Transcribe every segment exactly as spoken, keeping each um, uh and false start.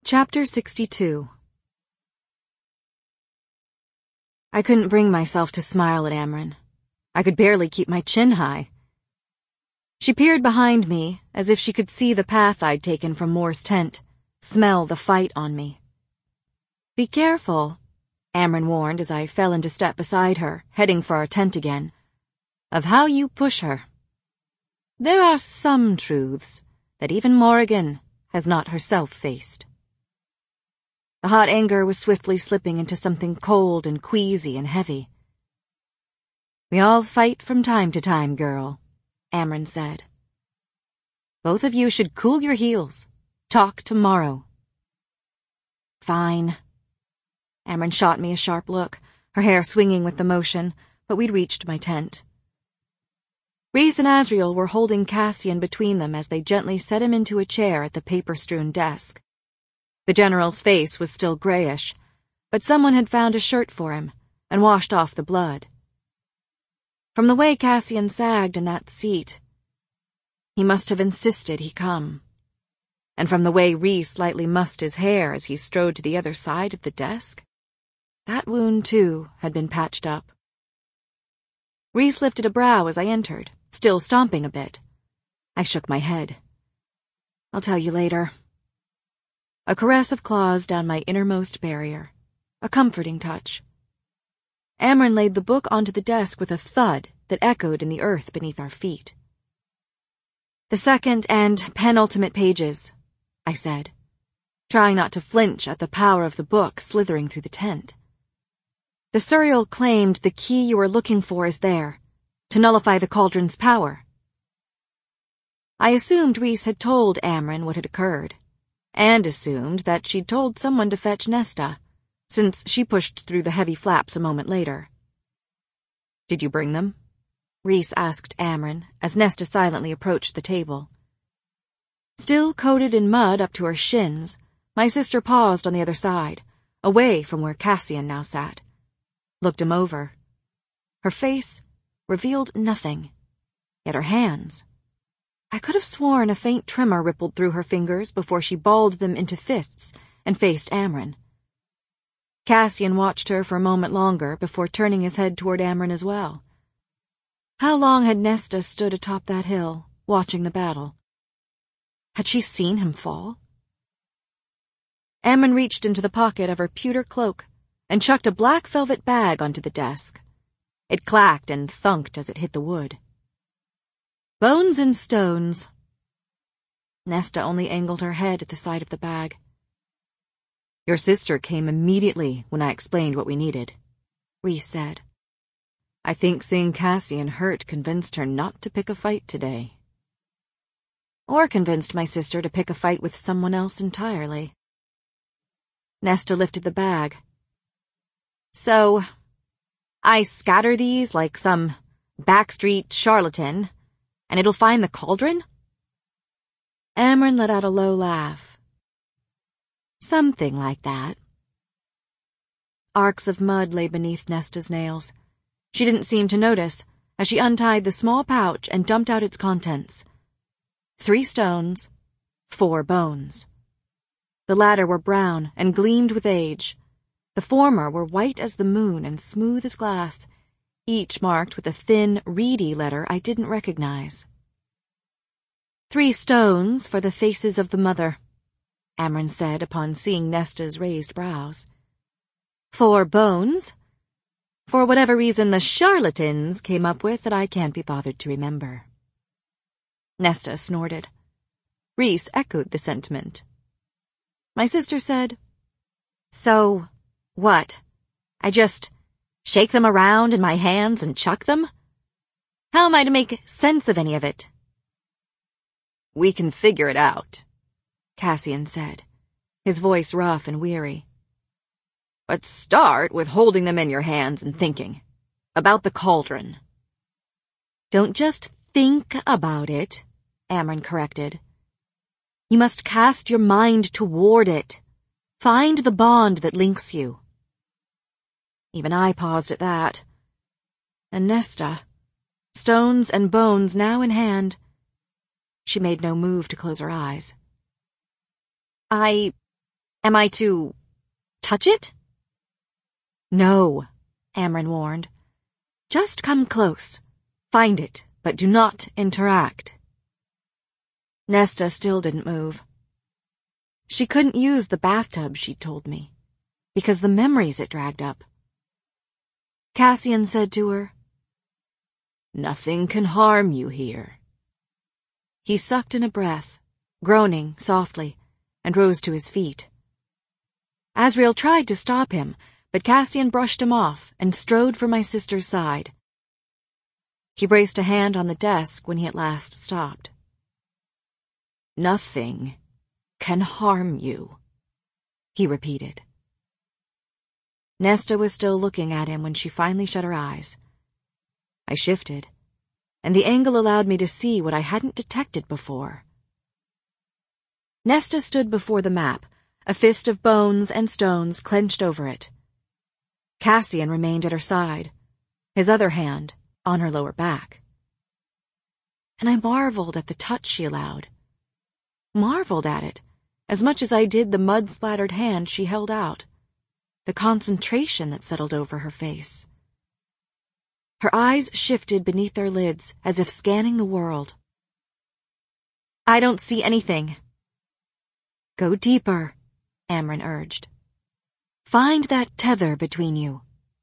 Chapter sixty-two. I couldn't bring myself to smile at Amren. I could barely keep my chin high. She peered behind me, as if she could see the path I'd taken from Moore's tent, smell the fight on me. "Be careful," Amren warned as I fell into step beside her, heading for our tent again, "of how you push her. There are some truths that even Morrigan has not herself faced." The hot anger was swiftly slipping into something cold and queasy and heavy. "We all fight from time to time, girl," Amren said. "Both of you should cool your heels. Talk tomorrow." "Fine." Amren shot me a sharp look, her hair swinging with the motion, but we'd reached my tent. Rhys and Asriel were holding Cassian between them as they gently set him into a chair at the paper-strewn desk. The general's face was still grayish, but someone had found a shirt for him and washed off the blood. From the way Cassian sagged in that seat, he must have insisted he come. And from the way Rhys lightly mussed his hair as he strode to the other side of the desk, that wound, too, had been patched up. Rhys lifted a brow as I entered, still stomping a bit. I shook my head. "I'll tell you later." A caress of claws down my innermost barrier. A comforting touch. Amren laid the book onto the desk with a thud that echoed in the earth beneath our feet. "The second and penultimate pages," I said, trying not to flinch at the power of the book slithering through the tent. "The Suriel claimed the key you are looking for is there, to nullify the cauldron's power." I assumed Rhys had told Amren what had occurred, and assumed that she'd told someone to fetch Nesta, since she pushed through the heavy flaps a moment later. "Did you bring them?" Rhys asked Amren, as Nesta silently approached the table. Still coated in mud up to her shins, my sister paused on the other side, away from where Cassian now sat. Looked him over. Her face revealed nothing, yet her hands... I could have sworn a faint tremor rippled through her fingers before she balled them into fists and faced Amren. Cassian watched her for a moment longer before turning his head toward Amren as well. How long had Nesta stood atop that hill, watching the battle? Had she seen him fall? Amren reached into the pocket of her pewter cloak and chucked a black velvet bag onto the desk. It clacked and thunked as it hit the wood. "Bones and stones." Nesta only angled her head at the side of the bag. "Your sister came immediately when I explained what we needed," Rhys said. "I think seeing Cassian hurt convinced her not to pick a fight today." Or convinced my sister to pick a fight with someone else entirely. Nesta lifted the bag. "So, I scatter these like some backstreet charlatan, and it'll find the cauldron?" Amren let out a low laugh. "Something like that." Arcs of mud lay beneath Nesta's nails. She didn't seem to notice as she untied the small pouch and dumped out its contents. Three stones, four bones. The latter were brown and gleamed with age. The former were white as the moon and smooth as glass, each marked with a thin, reedy letter I didn't recognize. "Three stones for the faces of the mother," Amren said upon seeing Nesta's raised brows. "Four bones, for whatever reason the charlatans came up with that I can't be bothered to remember." Nesta snorted. Rhys echoed the sentiment. My sister said, "So, what? I just... shake them around in my hands and chuck them? How am I to make sense of any of it?" "We can figure it out," Cassian said, his voice rough and weary. "But start with holding them in your hands and thinking. About the cauldron." "Don't just think about it," Amren corrected. "You must cast your mind toward it. Find the bond that links you." Even I paused at that. And Nesta, stones and bones now in hand. She made no move to close her eyes. I Am I to touch it? No, Amren warned. Just come close. Find it, but do not interact. Nesta still didn't move. She couldn't use the bathtub, she'd told me, because the memories it dragged up. Cassian said to her, "Nothing can harm you here." He sucked in a breath, groaning softly, and rose to his feet. Asriel tried to stop him, but Cassian brushed him off and strode for my sister's side. He braced a hand on the desk when he at last stopped. "Nothing can harm you," he repeated. Nesta was still looking at him when she finally shut her eyes. I shifted, and the angle allowed me to see what I hadn't detected before. Nesta stood before the map, a fist of bones and stones clenched over it. Cassian remained at her side, his other hand on her lower back. And I marveled at the touch she allowed. Marveled at it, as much as I did the mud-splattered hand she held out, the concentration that settled over her face. Her eyes shifted beneath their lids as if scanning the world. "I don't see anything." "Go deeper," Amren urged. "Find that tether between you."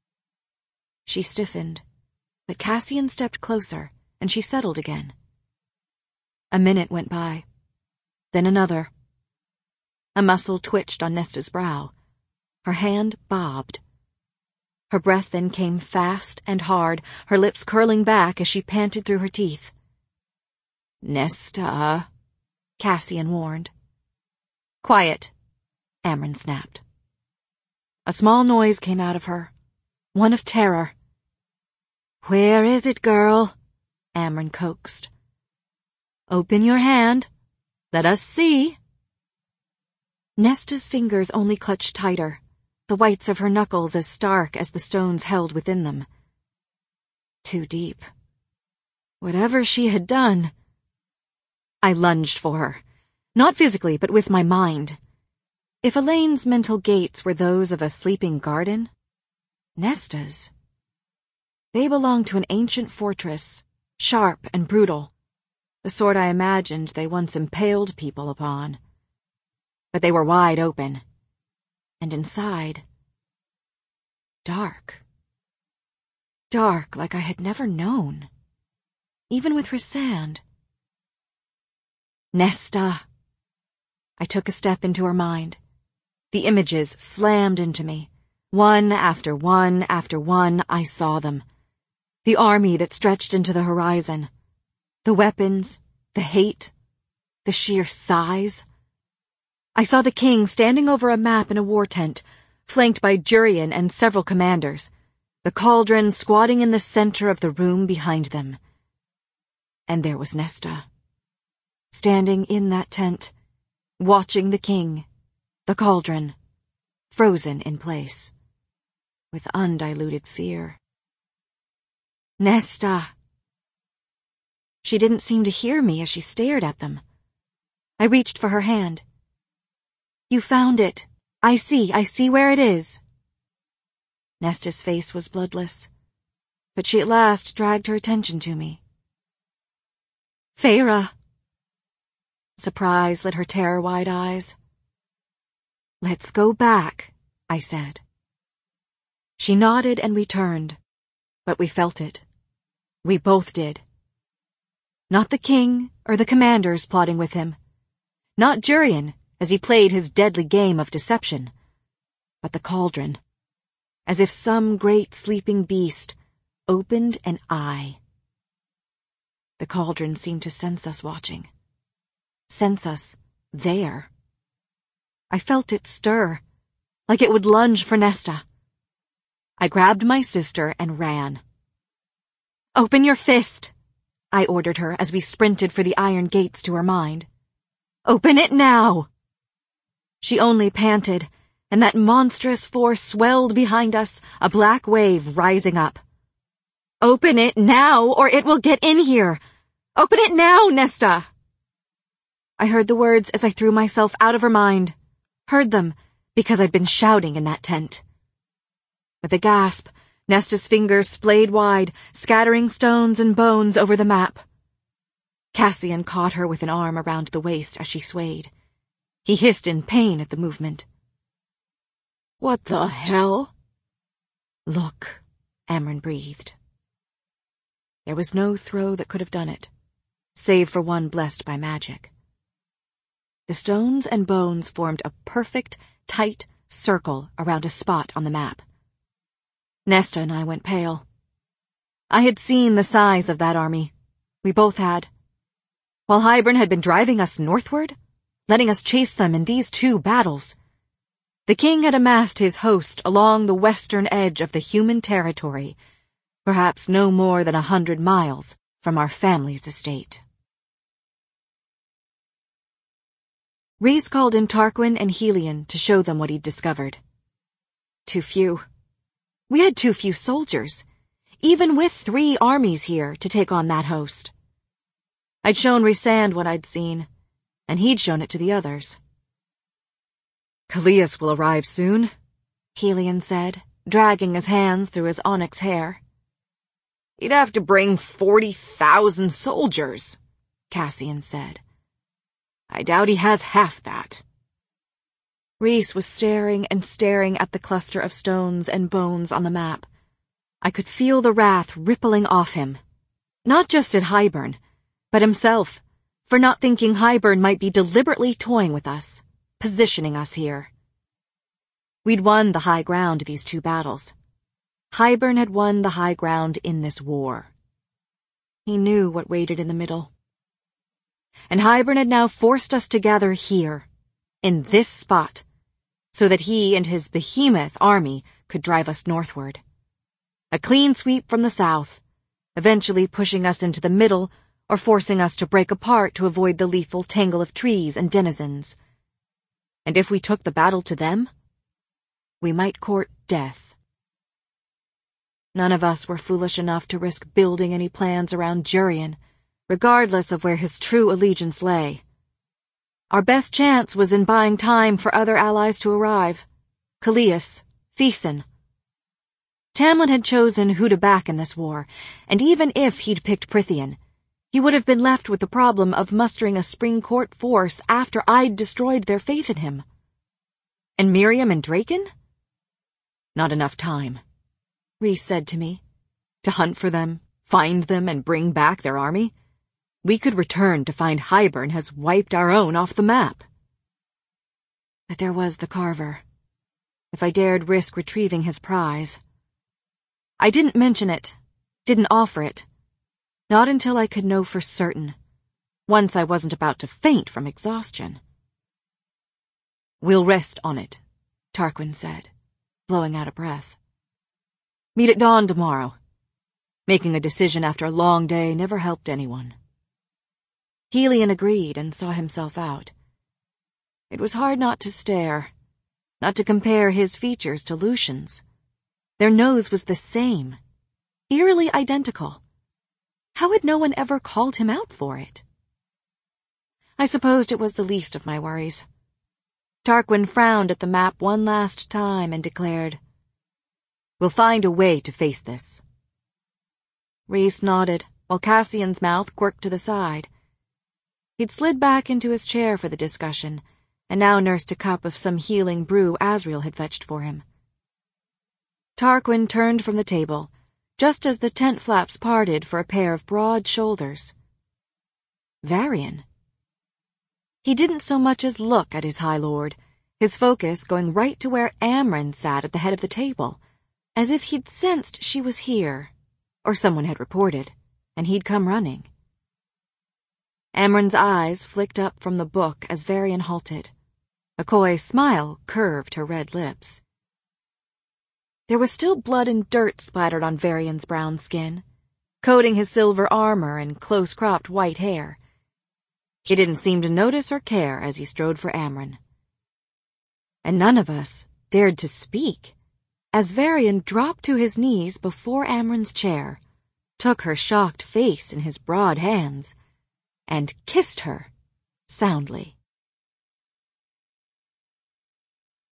She stiffened, but Cassian stepped closer, and she settled again. A minute went by, then another. A muscle twitched on Nesta's brow. Her hand bobbed. Her breath then came fast and hard, her lips curling back as she panted through her teeth. "Nesta," Cassian warned. "Quiet," Amren snapped. A small noise came out of her, one of terror. "Where is it, girl?" Amren coaxed. "Open your hand. Let us see." Nesta's fingers only clutched tighter, the whites of her knuckles as stark as the stones held within them. Too deep. Whatever she had done. I lunged for her, not physically but with my mind. If Elaine's mental gates were those of a sleeping garden, Nesta's. They belonged to an ancient fortress, sharp and brutal, the sort I imagined they once impaled people upon. But they were wide open. And inside, dark. Dark like I had never known, even with Rhysand. Nesta. I took a step into her mind. The images slammed into me. One after one after one, I saw them. The army that stretched into the horizon. The weapons, the hate, the sheer size. I saw the king standing over a map in a war tent, flanked by Jurian and several commanders, the cauldron squatting in the center of the room behind them. And there was Nesta, standing in that tent, watching the king, the cauldron, frozen in place, with undiluted fear. Nesta. She didn't seem to hear me as she stared at them. I reached for her hand. "You found it. I see, I see where it is." Nesta's face was bloodless, but she at last dragged her attention to me. "Feyre." Surprise lit her terror-wide eyes. "Let's go back," I said. She nodded and we turned, but we felt it. We both did. Not the king or the commanders plotting with him. Not Jurian, as he played his deadly game of deception, but the cauldron, as if some great sleeping beast opened an eye. The cauldron seemed to sense us watching, sense us there. I felt it stir, like it would lunge for Nesta. I grabbed my sister and ran. "Open your fist," I ordered her as we sprinted for the iron gates to her mind. "Open it now!" She only panted, and that monstrous force swelled behind us, a black wave rising up. "Open it now, or it will get in here! Open it now, Nesta!" I heard the words as I threw myself out of her mind, heard them because I'd been shouting in that tent. With a gasp, Nesta's fingers splayed wide, scattering stones and bones over the map. Cassian caught her with an arm around the waist as she swayed. He hissed in pain at the movement. "What the hell?" "Look," Amren breathed. There was no throw that could have done it, save for one blessed by magic. The stones and bones formed a perfect, tight circle around a spot on the map. Nesta and I went pale. I had seen the size of that army. We both had. While Hybern had been driving us northward, letting us chase them in these two battles, the king had amassed his host along the western edge of the human territory, perhaps no more than a hundred miles from our family's estate. Rhys called in Tarquin and Helion to show them what he'd discovered. Too few. We had too few soldiers, even with three armies here to take on that host. I'd shown Rhysand what I'd seen, and he'd shown it to the others. "Kallias will arrive soon," Helion said, dragging his hands through his onyx hair. "He'd have to bring forty thousand soldiers," Cassian said. "I doubt he has half that." Rhys was staring and staring at the cluster of stones and bones on the map. I could feel the wrath rippling off him, not just at Hybern, but himself, for not thinking Hybern might be deliberately toying with us, positioning us here. We'd won the high ground these two battles. Hybern had won the high ground in this war. He knew what waited in the middle. And Hybern had now forced us to gather here, in this spot, so that he and his behemoth army could drive us northward. A clean sweep from the south, eventually pushing us into the middle or forcing us to break apart to avoid the lethal tangle of trees and denizens. And if we took the battle to them, we might court death. None of us were foolish enough to risk building any plans around Jurian, regardless of where his true allegiance lay. Our best chance was in buying time for other allies to arrive. Kallias, Thiessen. Tamlin had chosen who to back in this war, and even if he'd picked Prythian, he would have been left with the problem of mustering a spring court force after I'd destroyed their faith in him. And Miriam and Draken? Not enough time, Rhys said to me. To hunt for them, find them, and bring back their army? We could return to find Hybern has wiped our own off the map. But there was the Carver. If I dared risk retrieving his prize. I didn't mention it, didn't offer it. Not until I could know for certain, once I wasn't about to faint from exhaustion. "We'll rest on it," Tarquin said, blowing out a breath. "Meet at dawn tomorrow." Making a decision after a long day never helped anyone. Helion agreed and saw himself out. It was hard not to stare, not to compare his features to Lucian's. Their nose was the same, eerily identical. How had no one ever called him out for it? I supposed it was the least of my worries. Tarquin frowned at the map one last time and declared, "We'll find a way to face this." Rhys nodded, while Cassian's mouth quirked to the side. He'd slid back into his chair for the discussion, and now nursed a cup of some healing brew Asriel had fetched for him. Tarquin turned from the table, just as the tent flaps parted for a pair of broad shoulders. Varian. He didn't so much as look at his High Lord, his focus going right to where Amren sat at the head of the table, as if he'd sensed she was here, or someone had reported, and he'd come running. Amren's eyes flicked up from the book as Varian halted. A coy smile curved her red lips. There was still blood and dirt splattered on Varian's brown skin, coating his silver armor and close-cropped white hair. He didn't seem to notice or care as he strode for Amren. And none of us dared to speak, as Varian dropped to his knees before Amren's chair, took her shocked face in his broad hands, and kissed her soundly.